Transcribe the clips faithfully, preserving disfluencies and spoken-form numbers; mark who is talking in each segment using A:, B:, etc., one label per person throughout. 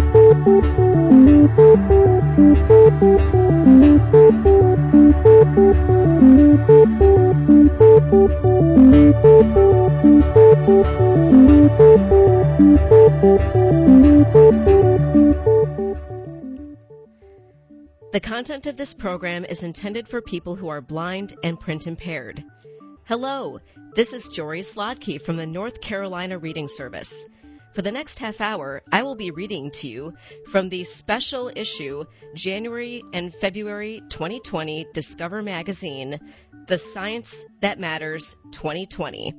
A: The content of this program is intended for people who are blind and print impaired. Hello, this is Jory Slotky from the North Carolina Reading Service. For the next half hour, I will be reading to you from the special issue January and February twenty twenty Discover Magazine, The Science That Matters twenty twenty.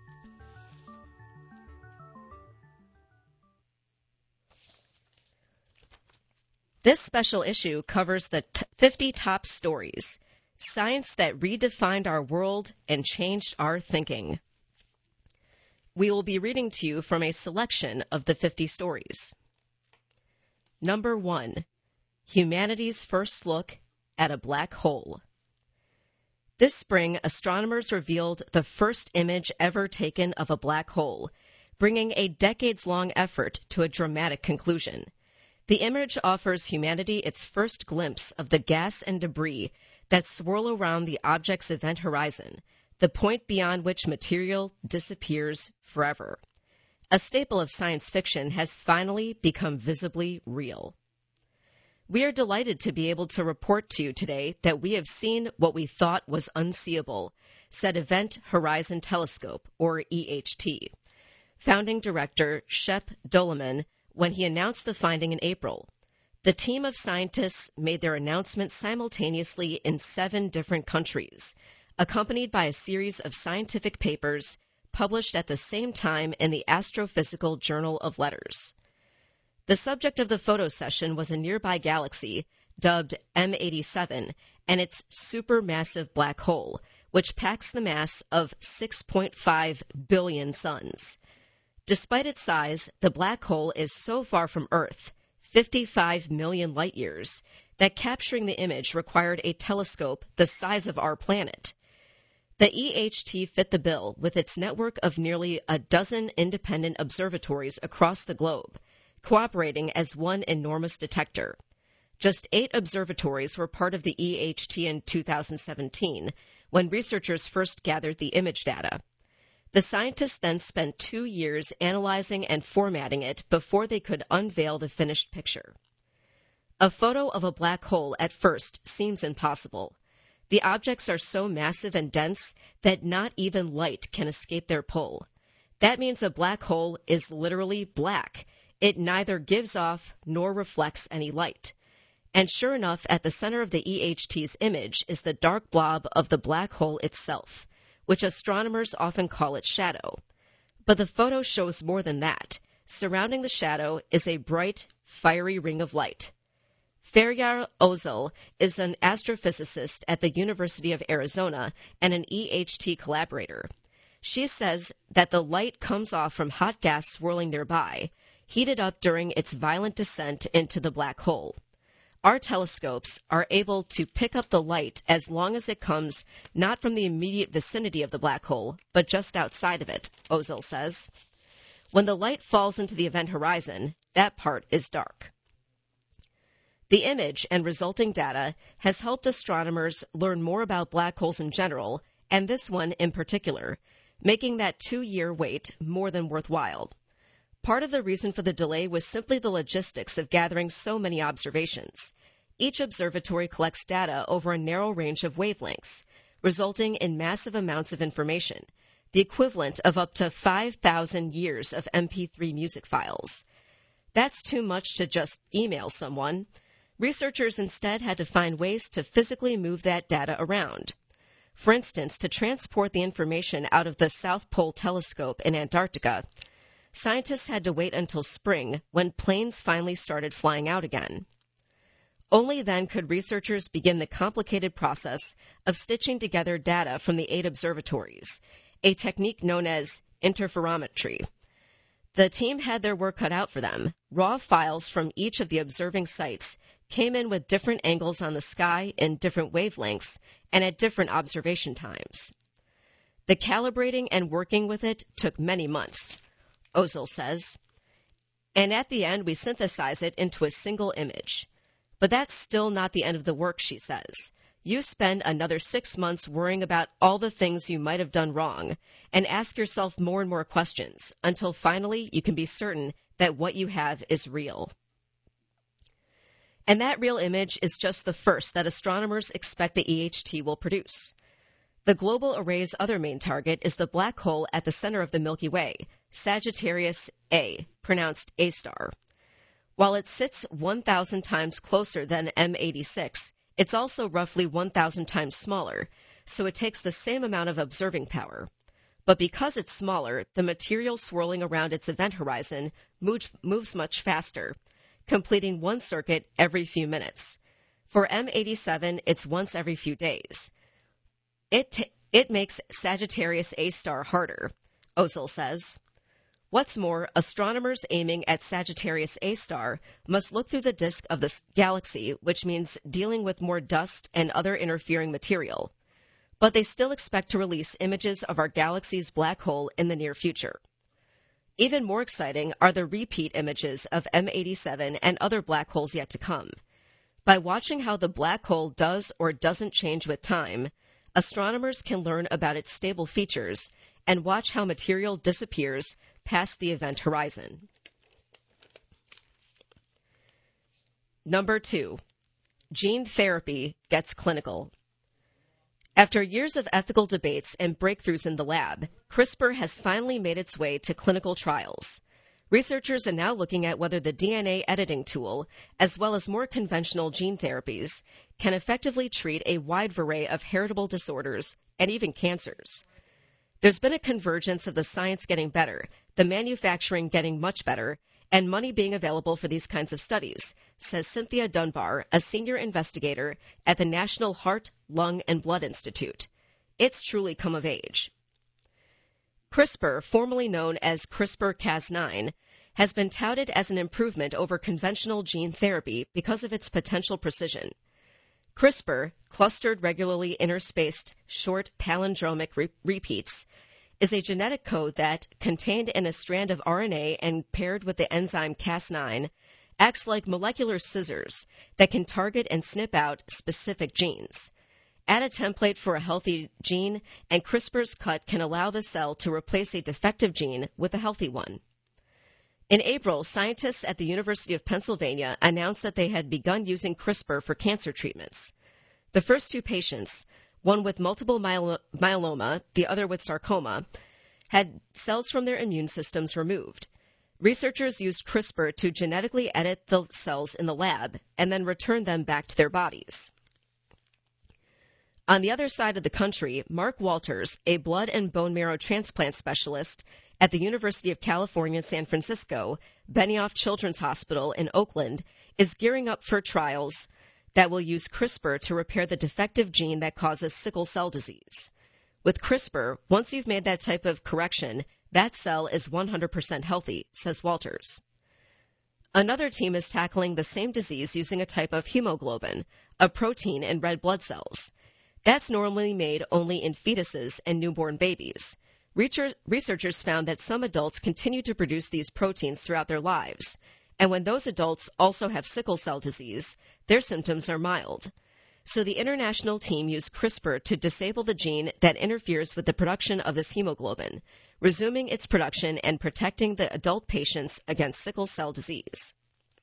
A: This special issue covers the t- fifty top stories, science that redefined our world and changed our thinking. We will be reading to you from a selection of the fifty stories. Number one, humanity's first look at a black hole. This spring, astronomers revealed the first image ever taken of a black hole, bringing a decades-long effort to a dramatic conclusion. The image offers humanity its first glimpse of the gas and debris that swirl around the object's event horizon, the point beyond which material disappears forever. A staple of science fiction has finally become visibly real. We are delighted to be able to report to you today that we have seen what we thought was unseeable, said Event Horizon Telescope, or E H T. Founding director Shep Doeleman when he announced the finding in April. The team of scientists made their announcement simultaneously in seven different countries, accompanied by a series of scientific papers published at the same time in the Astrophysical Journal of Letters. The subject of the photo session was a nearby galaxy dubbed M eighty-seven and its supermassive black hole, which packs the mass of six point five billion suns. Despite its size, the black hole is so far from Earth, fifty-five million light years, that capturing the image required a telescope the size of our planet. The E H T fit the bill with its network of nearly a dozen independent observatories across the globe, cooperating as one enormous detector. Just eight observatories were part of the E H T in two thousand seventeen, when researchers first gathered the image data. The scientists then spent two years analyzing and formatting it before they could unveil the finished picture. A photo of a black hole at first seems impossible. The objects are so massive and dense that not even light can escape their pull. That means a black hole is literally black. It neither gives off nor reflects any light. And sure enough, at the center of the E H T's image is the dark blob of the black hole itself, which astronomers often call its shadow. But the photo shows more than that. Surrounding the shadow is a bright, fiery ring of light. Feryal Ozel is an astrophysicist at the University of Arizona and an E H T collaborator. She says that the light comes off from hot gas swirling nearby, heated up during its violent descent into the black hole. Our telescopes are able to pick up the light as long as it comes not from the immediate vicinity of the black hole, but just outside of it, Ozel says. When the light falls into the event horizon, that part is dark. The image and resulting data has helped astronomers learn more about black holes in general, and this one in particular, making that two-year wait more than worthwhile. Part of the reason for the delay was simply the logistics of gathering so many observations. Each observatory collects data over a narrow range of wavelengths, resulting in massive amounts of information, the equivalent of up to five thousand years of M P three music files. That's too much to just email someone. Researchers instead had to find ways to physically move that data around. For instance, to transport the information out of the South Pole Telescope in Antarctica, scientists had to wait until spring when planes finally started flying out again. Only then could researchers begin the complicated process of stitching together data from the eight observatories, a technique known as interferometry. The team had their work cut out for them. Raw files from each of the observing sites came in with different angles on the sky in different wavelengths and at different observation times. The calibrating and working with it took many months. Ozel says, and at the end we synthesize it into a single image. But that's still not the end of the work, she says. You spend another six months worrying about all the things you might have done wrong and ask yourself more and more questions until finally you can be certain that what you have is real. And that real image is just the first that astronomers expect the E H T will produce. The global array's other main target is the black hole at the center of the Milky Way, Sagittarius A, pronounced A-star. While it sits one thousand times closer than M eighty-six, it's also roughly one thousand times smaller, so it takes the same amount of observing power. But because it's smaller, the material swirling around its event horizon moves, moves much faster, completing one circuit every few minutes. For M eighty-seven, it's once every few days. It, t- it makes Sagittarius A-star harder, Ozil says. What's more, astronomers aiming at Sagittarius A-star must look through the disk of the galaxy, which means dealing with more dust and other interfering material. But they still expect to release images of our galaxy's black hole in the near future. Even more exciting are the repeat images of M eighty-seven and other black holes yet to come. By watching how the black hole does or doesn't change with time, astronomers can learn about its stable features and watch how material disappears past the event horizon. Number two, gene therapy gets clinical. After years of ethical debates and breakthroughs in the lab, CRISPR has finally made its way to clinical trials. Researchers are now looking at whether the D N A editing tool, as well as more conventional gene therapies, can effectively treat a wide array of heritable disorders and even cancers. There's been a convergence of the science getting better, the manufacturing getting much better, and money being available for these kinds of studies, says Cynthia Dunbar, a senior investigator at the National Heart, Lung, and Blood Institute. It's truly come of age. CRISPR, formerly known as CRISPR Cas nine, has been touted as an improvement over conventional gene therapy because of its potential precision. CRISPR, clustered regularly interspaced short palindromic re- repeats, is a genetic code that, contained in a strand of R N A and paired with the enzyme Cas nine, acts like molecular scissors that can target and snip out specific genes. Add a template for a healthy gene, and CRISPR's cut can allow the cell to replace a defective gene with a healthy one. In April, scientists at the University of Pennsylvania announced that they had begun using CRISPR for cancer treatments. The first two patients, one with multiple myelo- myeloma, the other with sarcoma, had cells from their immune systems removed. Researchers used CRISPR to genetically edit the cells in the lab and then return them back to their bodies. On the other side of the country, Mark Walters, a blood and bone marrow transplant specialist at the University of California, San Francisco, Benioff Children's Hospital in Oakland, is gearing up for trials that will use CRISPR to repair the defective gene that causes sickle cell disease. With CRISPR, once you've made that type of correction, that cell is one hundred percent healthy, says Walters. Another team is tackling the same disease using a type of hemoglobin, a protein in red blood cells. That's normally made only in fetuses and newborn babies. Researchers found that some adults continue to produce these proteins throughout their lives, and when those adults also have sickle cell disease, their symptoms are mild. So the international team used CRISPR to disable the gene that interferes with the production of this hemoglobin, resuming its production and protecting the adult patients against sickle cell disease.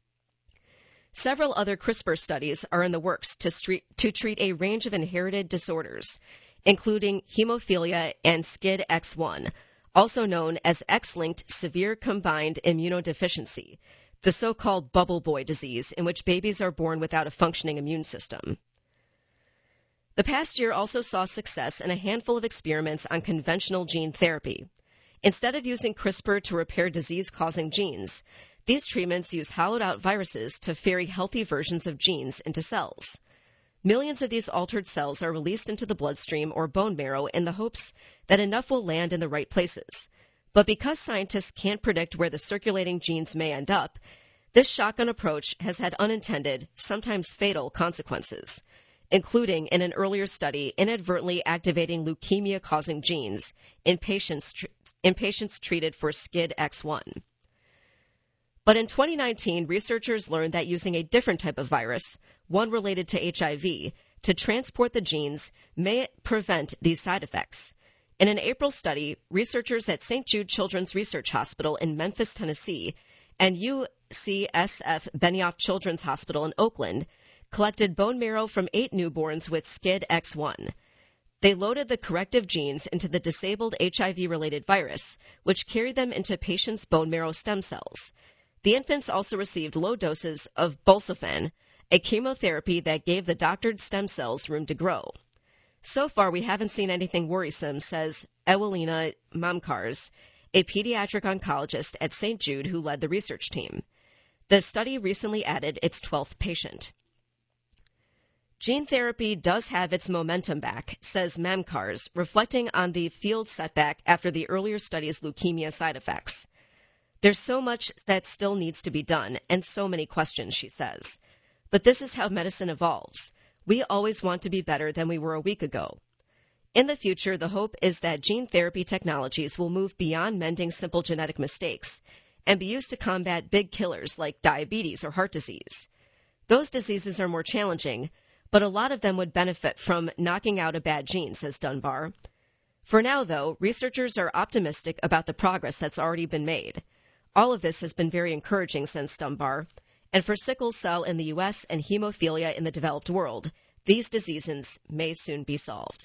A: Several other CRISPR studies are in the works to, street, to treat a range of inherited disorders, including hemophilia and S C I D X one, also known as X-linked severe combined immunodeficiency, the so-called bubble boy disease in which babies are born without a functioning immune system. The past year also saw success in a handful of experiments on conventional gene therapy. Instead of using CRISPR to repair disease-causing genes, these treatments use hollowed-out viruses to ferry healthy versions of genes into cells. Millions of these altered cells are released into the bloodstream or bone marrow in the hopes that enough will land in the right places. But because scientists can't predict where the circulating genes may end up, this shotgun approach has had unintended, sometimes fatal, consequences, including in an earlier study inadvertently activating leukemia-causing genes in patients, tr- in patients treated for S C I D X one. But in twenty nineteen, researchers learned that using a different type of virus, one related to H I V, to transport the genes may prevent these side effects. In an April study, researchers at Saint Jude Children's Research Hospital in Memphis, Tennessee, and U C S F Benioff Children's Hospital in Oakland collected bone marrow from eight newborns with S C I D X one. They loaded the corrective genes into the disabled H I V-related virus, which carried them into patients' bone marrow stem cells. The infants also received low doses of Bulsafan, a chemotherapy that gave the doctored stem cells room to grow. So far, we haven't seen anything worrisome, says Ewelina Mamkars, a pediatric oncologist at Saint Jude who led the research team. The study recently added its twelfth patient. Gene therapy does have its momentum back, says Mamkars, reflecting on the field setback after the earlier study's leukemia side effects. There's so much that still needs to be done, and so many questions, she says. But this is how medicine evolves. We always want to be better than we were a week ago. In the future, the hope is that gene therapy technologies will move beyond mending simple genetic mistakes and be used to combat big killers like diabetes or heart disease. Those diseases are more challenging, but a lot of them would benefit from knocking out a bad gene, says Dunbar. For now, though, researchers are optimistic about the progress that's already been made. All of this has been very encouraging, says Dunbar. And for sickle cell in the U S and hemophilia in the developed world, these diseases may soon be solved.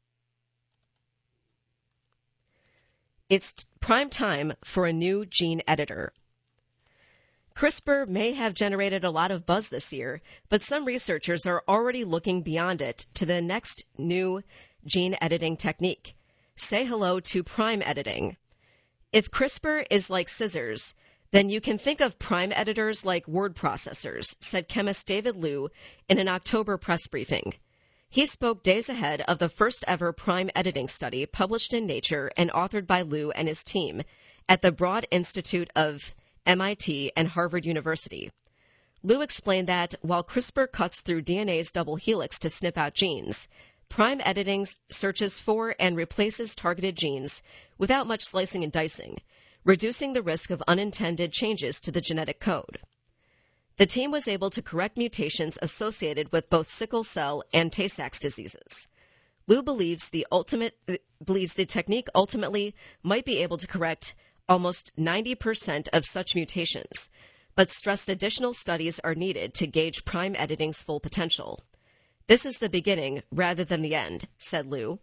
A: It's prime time for a new gene editor. CRISPR may have generated a lot of buzz this year, but some researchers are already looking beyond it to the next new gene editing technique. Say hello to prime editing. If CRISPR is like scissors, then you can think of prime editors like word processors, said chemist David Liu in an October press briefing. He spoke days ahead of the first ever prime editing study published in Nature and authored by Liu and his team at the Broad Institute of M I T and Harvard University. Liu explained that while CRISPR cuts through D N A's double helix to snip out genes, prime editing searches for and replaces targeted genes without much slicing and dicing, reducing the risk of unintended changes to the genetic code. The team was able to correct mutations associated with both sickle cell and Tay-Sachs diseases. Liu believes the ultimate believes the technique ultimately might be able to correct almost ninety percent of such mutations, but stressed additional studies are needed to gauge prime editing's full potential. This is the beginning rather than the end, said Liu.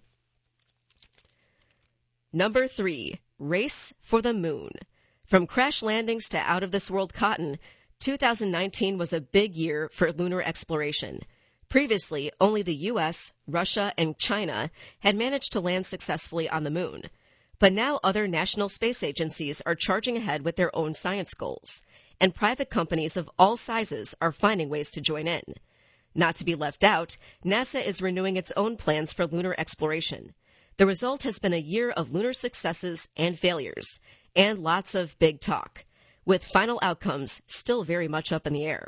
A: Number three, race for the moon. From crash landings to out-of-this-world cotton, two thousand nineteen was a big year for lunar exploration. Previously, only the U S, Russia, and China had managed to land successfully on the moon. But now other national space agencies are charging ahead with their own science goals, and private companies of all sizes are finding ways to join in. Not to be left out, NASA is renewing its own plans for lunar exploration. The result has been a year of lunar successes and failures, and lots of big talk, with final outcomes still very much up in the air.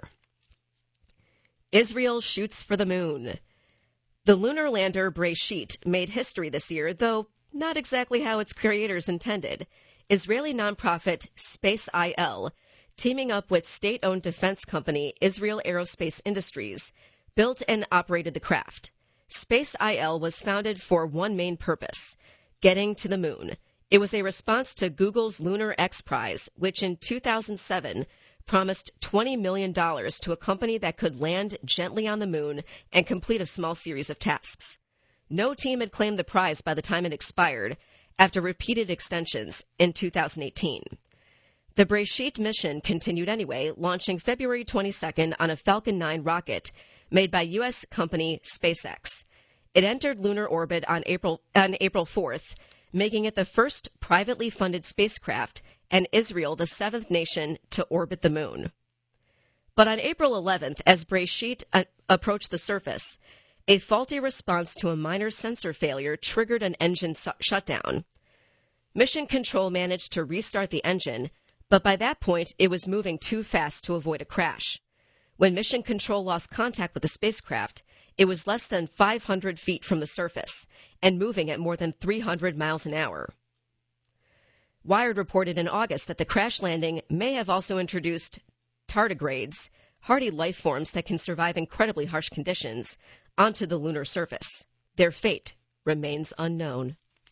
A: Israel shoots for the moon. The lunar lander Beresheet made history this year, though not exactly how its creators intended. Israeli nonprofit Space I L, teaming up with state-owned defense company Israel Aerospace Industries, built and operated the craft. Space I L was founded for one main purpose, getting to the moon. It was a response to Google's Lunar X Prize, which in two thousand seven promised twenty million dollars to a company that could land gently on the moon and complete a small series of tasks. No team had claimed the prize by the time it expired, after repeated extensions in two thousand eighteen. The Beresheet mission continued anyway, launching February twenty-second on a Falcon nine rocket made by U S company SpaceX. It entered lunar orbit on April on April fourth, making it the first privately funded spacecraft and Israel the seventh nation to orbit the moon. But on April eleventh, as Beresheet uh, approached the surface, a faulty response to a minor sensor failure triggered an engine su- shutdown. Mission Control managed to restart the engine, but by that point it was moving too fast to avoid a crash. When Mission Control lost contact with the spacecraft, it was less than five hundred feet from the surface and moving at more than three hundred miles an hour. Wired reported in August that the crash landing may have also introduced tardigrades, hardy life forms that can survive incredibly harsh conditions, onto the lunar surface. Their fate remains unknown.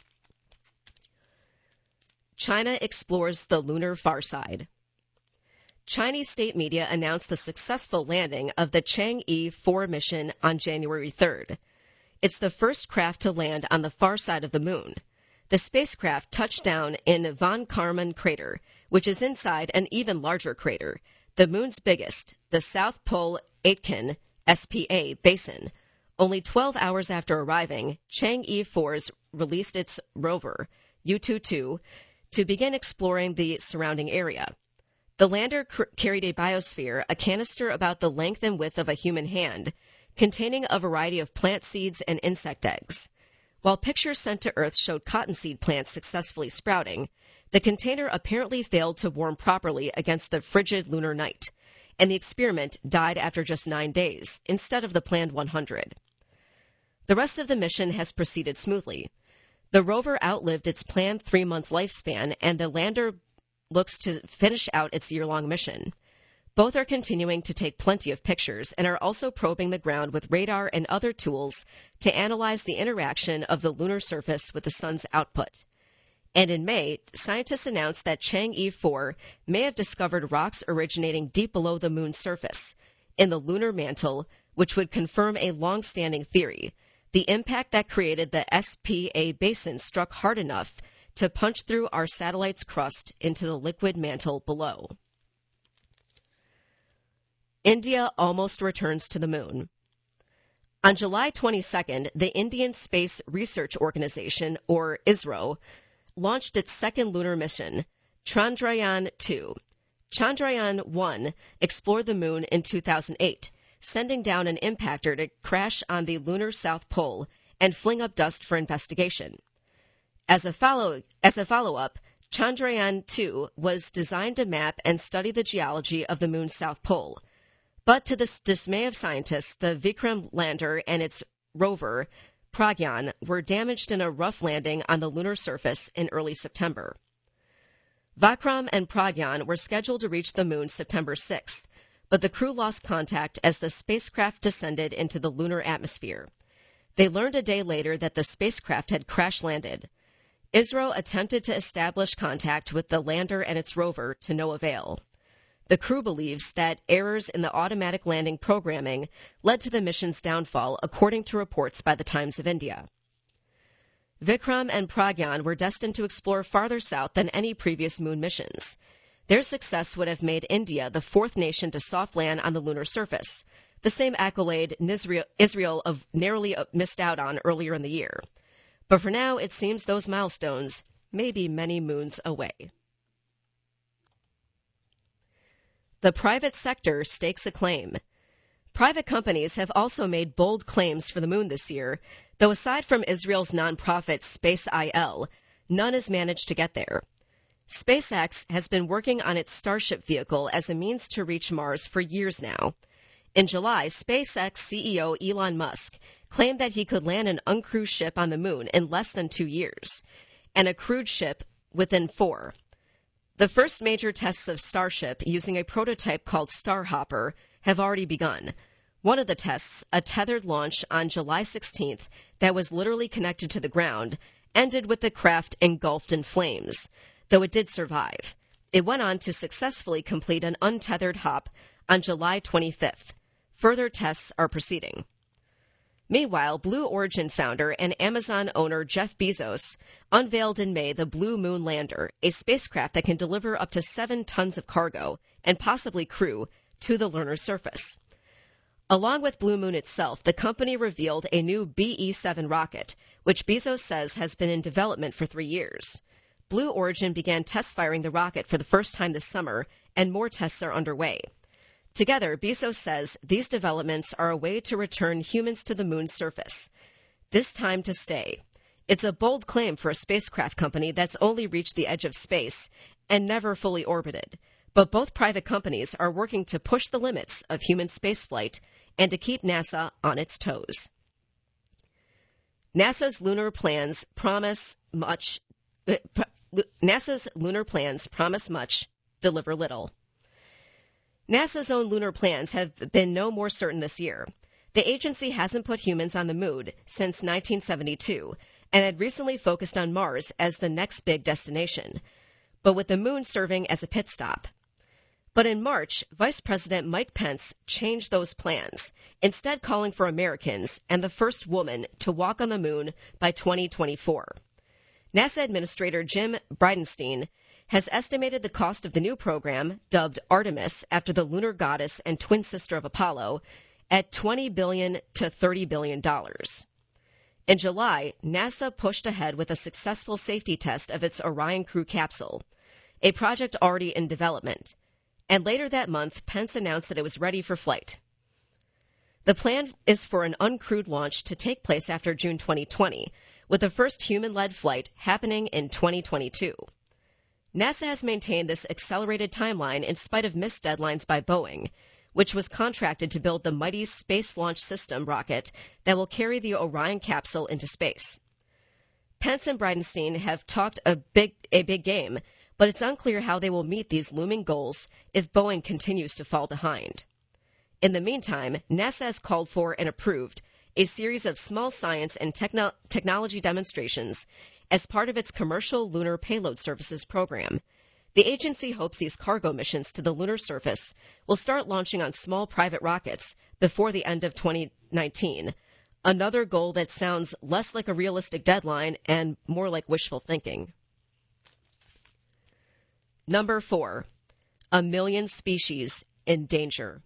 A: China explores the lunar far side. Chinese state media announced the successful landing of the Chang'e four mission on January third. It's the first craft to land on the far side of the moon. The spacecraft touched down in Von Karman crater, which is inside an even larger crater, the moon's biggest, the South Pole Aitken S P A basin. Only twelve hours after arriving, Chang'e four's released its rover, U twenty-two, to begin exploring the surrounding area. The lander cr- carried a biosphere, a canister about the length and width of a human hand, containing a variety of plant seeds and insect eggs. While pictures sent to Earth showed cottonseed plants successfully sprouting, the container apparently failed to warm properly against the frigid lunar night, and the experiment died after just nine days, instead of the planned one hundred. The rest of the mission has proceeded smoothly. The rover outlived its planned three-month lifespan, and the lander looks to finish out its year-long mission. Both are continuing to take plenty of pictures and are also probing the ground with radar and other tools to analyze the interaction of the lunar surface with the sun's output. And in May, scientists announced that Chang'e four may have discovered rocks originating deep below the moon's surface, in the lunar mantle, which would confirm a long-standing theory. The impact that created the S P A basin struck hard enough to punch through our satellite's crust into the liquid mantle below. India almost returns to the moon. On July twenty-second, the Indian Space Research Organization, or ISRO, launched its second lunar mission, Chandrayaan two. Chandrayaan one explored the moon in two thousand eight, sending down an impactor to crash on the lunar South Pole and fling up dust for investigation. As a follow, as a follow-up, Chandrayaan two was designed to map and study the geology of the moon's South Pole. But to the dismay of scientists, the Vikram lander and its rover, Pragyan, were damaged in a rough landing on the lunar surface in early September. Vikram and Pragyan were scheduled to reach the moon September sixth, but the crew lost contact as the spacecraft descended into the lunar atmosphere. They learned a day later that the spacecraft had crash-landed. ISRO attempted to establish contact with the lander and its rover to no avail. The crew believes that errors in the automatic landing programming led to the mission's downfall, according to reports by the Times of India. Vikram and Pragyan were destined to explore farther south than any previous moon missions. Their success would have made India the fourth nation to soft land on the lunar surface, the same accolade Israel narrowly missed out on earlier in the year. But for now, it seems those milestones may be many moons away. The private sector stakes a claim. Private companies have also made bold claims for the moon this year, though aside from Israel's nonprofit SpaceIL, none has managed to get there. SpaceX has been working on its Starship vehicle as a means to reach Mars for years now. In July, SpaceX C E O Elon Musk claimed that he could land an uncrewed ship on the moon in less than two years, and a crewed ship within four. The first major tests of Starship using a prototype called Starhopper have already begun. One of the tests, a tethered launch on July sixteenth that was literally connected to the ground, ended with the craft engulfed in flames, though it did survive. It went on to successfully complete an untethered hop on July twenty-fifth. Further tests are proceeding. Meanwhile, Blue Origin founder and Amazon owner Jeff Bezos unveiled in May the Blue Moon Lander, a spacecraft that can deliver up to seven tons of cargo and possibly crew to the lunar surface. Along with Blue Moon itself, the company revealed a new B E seven rocket, which Bezos says has been in development for three years. Blue Origin began test firing the rocket for the first time this summer, and more tests are underway. Together, Bezos says these developments are a way to return humans to the moon's surface, this time to stay. It's a bold claim for a spacecraft company that's only reached the edge of space and never fully orbited. But both private companies are working to push the limits of human spaceflight and to keep NASA on its toes. NASA's lunar plans promise much, NASA's lunar plans promise much, deliver little. NASA's own lunar plans have been no more certain this year. The agency hasn't put humans on the moon since nineteen seventy-two and had recently focused on Mars as the next big destination, but with the moon serving as a pit stop. But in March, Vice President Mike Pence changed those plans, instead calling for Americans and the first woman to walk on the moon by twenty twenty-four. NASA Administrator Jim Bridenstine has estimated the cost of the new program, dubbed Artemis after the lunar goddess and twin sister of Apollo, at twenty billion dollars to thirty billion dollars. In July, NASA pushed ahead with a successful safety test of its Orion crew capsule, a project already in development. And later that month, Pence announced that it was ready for flight. The plan is for an uncrewed launch to take place after June twenty twenty, with the first human-led flight happening in twenty twenty-two. NASA has maintained this accelerated timeline in spite of missed deadlines by Boeing, which was contracted to build the mighty Space Launch System rocket that will carry the Orion capsule into space. Pence and Bridenstine have talked a big, a big game, but it's unclear how they will meet these looming goals if Boeing continues to fall behind. In the meantime, NASA has called for and approved a series of small science and techno- technology demonstrations as part of its Commercial Lunar Payload Services program. The agency hopes these cargo missions to the lunar surface will start launching on small private rockets before the end of twenty nineteen, another goal that sounds less like a realistic deadline and more like wishful thinking. Number four, a million species in danger.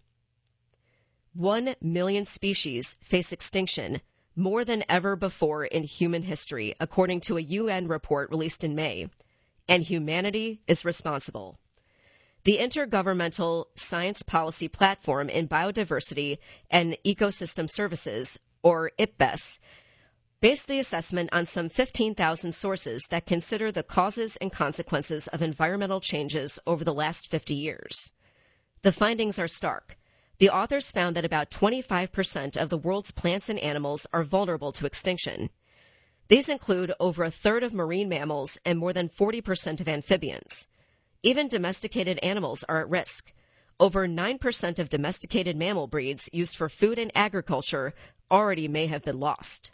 A: One million species face extinction, more than ever before in human history, according to a U N report released in May. And humanity is responsible. The Intergovernmental Science Policy Platform in Biodiversity and Ecosystem Services, or I P B E S, based the assessment on some fifteen thousand sources that consider the causes and consequences of environmental changes over the last fifty years. The findings are stark. The authors found that about twenty-five percent of the world's plants and animals are vulnerable to extinction. These include over a third of marine mammals and more than forty percent of amphibians. Even domesticated animals are at risk. Over nine percent of domesticated mammal breeds used for food and agriculture already may have been lost.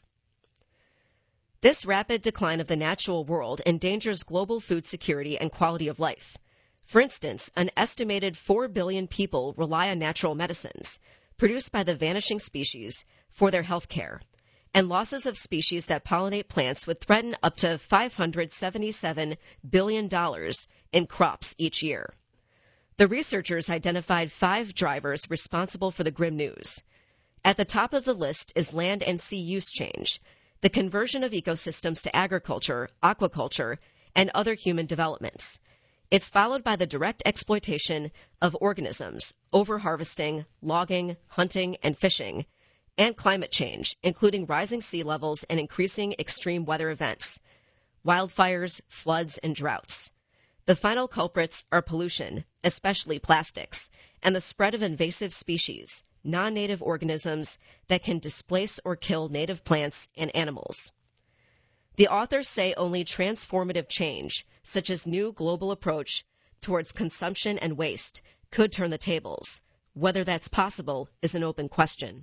A: This rapid decline of the natural world endangers global food security and quality of life. For instance, an estimated four billion people rely on natural medicines, produced by the vanishing species, for their health care. And losses of species that pollinate plants would threaten up to five hundred seventy-seven billion dollars in crops each year. The researchers identified five drivers responsible for the grim news. At the top of the list is land and sea use change, the conversion of ecosystems to agriculture, aquaculture, and other human developments. It's followed by the direct exploitation of organisms, overharvesting, logging, hunting, and fishing, and climate change, including rising sea levels and increasing extreme weather events, wildfires, floods, and droughts. The final culprits are pollution, especially plastics, and the spread of invasive species, non-native organisms that can displace or kill native plants and animals. The authors say only transformative change, such as new global approach towards consumption and waste, could turn the tables. Whether that's possible is an open question.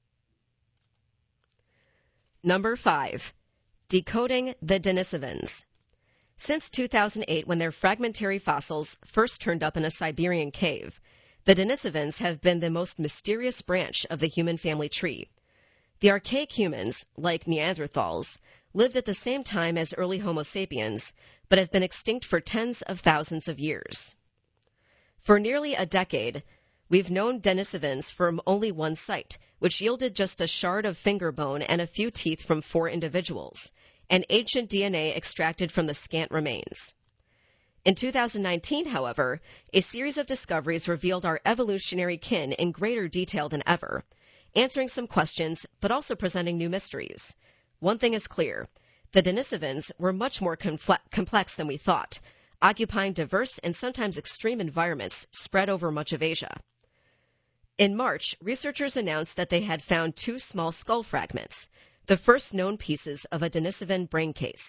A: Number five, decoding the Denisovans. Since two thousand eight, when their fragmentary fossils first turned up in a Siberian cave, the Denisovans have been the most mysterious branch of the human family tree. The archaic humans, like Neanderthals, lived at the same time as early Homo sapiens, but have been extinct for tens of thousands of years. For nearly a decade, we've known Denisovans from only one site, which yielded just a shard of finger bone and a few teeth from four individuals, and ancient D N A extracted from the scant remains. In two thousand nineteen, however, a series of discoveries revealed our evolutionary kin in greater detail than ever, answering some questions but also presenting new mysteries. One thing is clear. The Denisovans were much more confl- complex than we thought, occupying diverse and sometimes extreme environments spread over much of Asia. In March, researchers announced that they had found two small skull fragments, the first known pieces of a Denisovan brain case,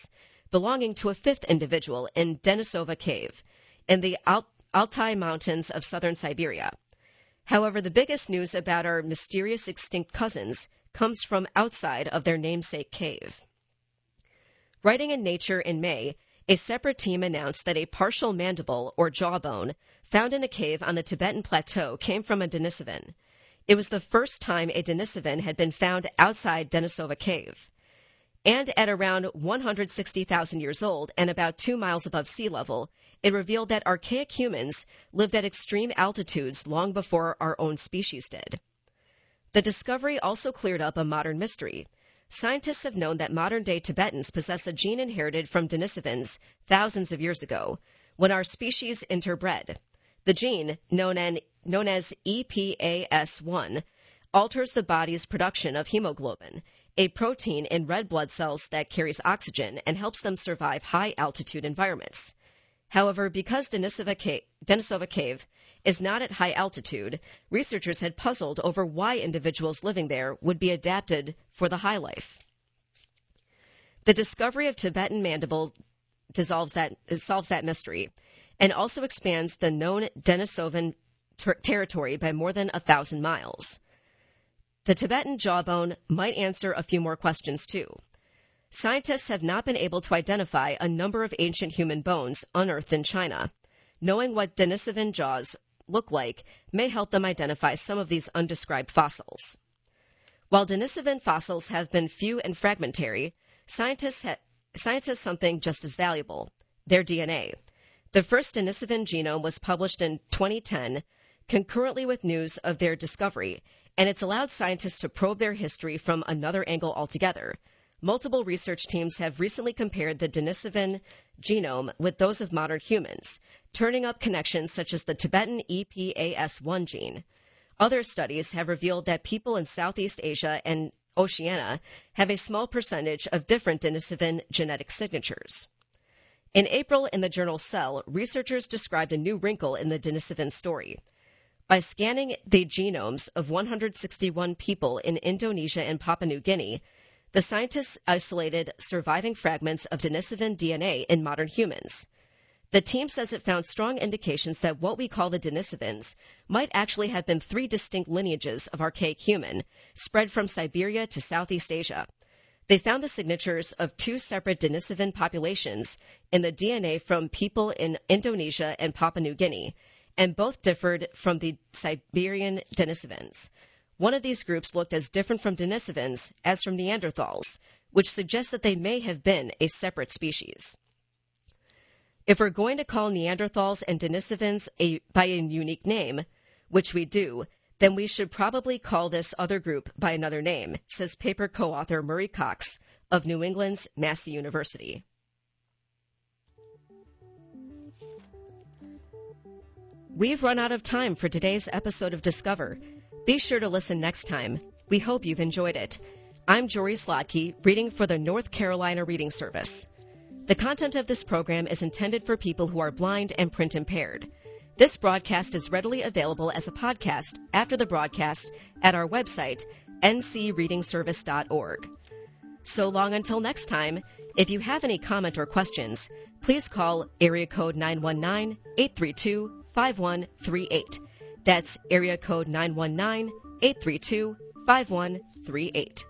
A: belonging to a fifth individual in Denisova Cave in the Al- Altai Mountains of southern Siberia. However, the biggest news about our mysterious extinct cousins comes from outside of their namesake cave. Writing in Nature in May, a separate team announced that a partial mandible, or jawbone, found in a cave on the Tibetan plateau came from a Denisovan. It was the first time a Denisovan had been found outside Denisova Cave. And at around one hundred sixty thousand years old and about two miles above sea level, it revealed that archaic humans lived at extreme altitudes long before our own species did. The discovery also cleared up a modern mystery. Scientists have known that modern-day Tibetans possess a gene inherited from Denisovans thousands of years ago, when our species interbred. The gene, known, an, known as E P A S one, alters the body's production of hemoglobin, a protein in red blood cells that carries oxygen and helps them survive high-altitude environments. However, because Denisova Cave, Denisova Cave is not at high altitude, researchers had puzzled over why individuals living there would be adapted for the high life. The discovery of Tibetan mandible dissolves that, solves that mystery and also expands the known Denisovan ter- territory by more than a thousand miles. The Tibetan jawbone might answer a few more questions, too. Scientists have not been able to identify a number of ancient human bones unearthed in China. Knowing what Denisovan jaws look like may help them identify some of these undescribed fossils. While Denisovan fossils have been few and fragmentary, scientists ha- science has something just as valuable, their D N A. The first Denisovan genome was published in twenty ten, concurrently with news of their discovery, and it's allowed scientists to probe their history from another angle altogether. Multiple research teams have recently compared the Denisovan genome with those of modern humans, turning up connections such as the Tibetan E P A S one gene. Other studies have revealed that people in Southeast Asia and Oceania have a small percentage of different Denisovan genetic signatures. In April, in the journal Cell, researchers described a new wrinkle in the Denisovan story. By scanning the genomes of one hundred sixty-one people in Indonesia and Papua New Guinea, the scientists isolated surviving fragments of Denisovan D N A in modern humans. The team says it found strong indications that what we call the Denisovans might actually have been three distinct lineages of archaic human, spread from Siberia to Southeast Asia. They found the signatures of two separate Denisovan populations in the D N A from people in Indonesia and Papua New Guinea, and both differed from the Siberian Denisovans. One of these groups looked as different from Denisovans as from Neanderthals, which suggests that they may have been a separate species. If we're going to call Neanderthals and Denisovans a, by a unique name, which we do, then we should probably call this other group by another name, says paper co-author Murray Cox of New England's Massey University. We've run out of time for today's episode of Discover. Be sure to listen next time. We hope you've enjoyed it. I'm Jory Slotky, reading for the North Carolina Reading Service. The content of this program is intended for people who are blind and print impaired. This broadcast is readily available as a podcast after the broadcast at our website, n c reading service dot org. So long until next time, if you have any comment or questions, please call area code nine one nine, eight three two, five one three eight. That's area code nine one nine, eight three two, five one three eight.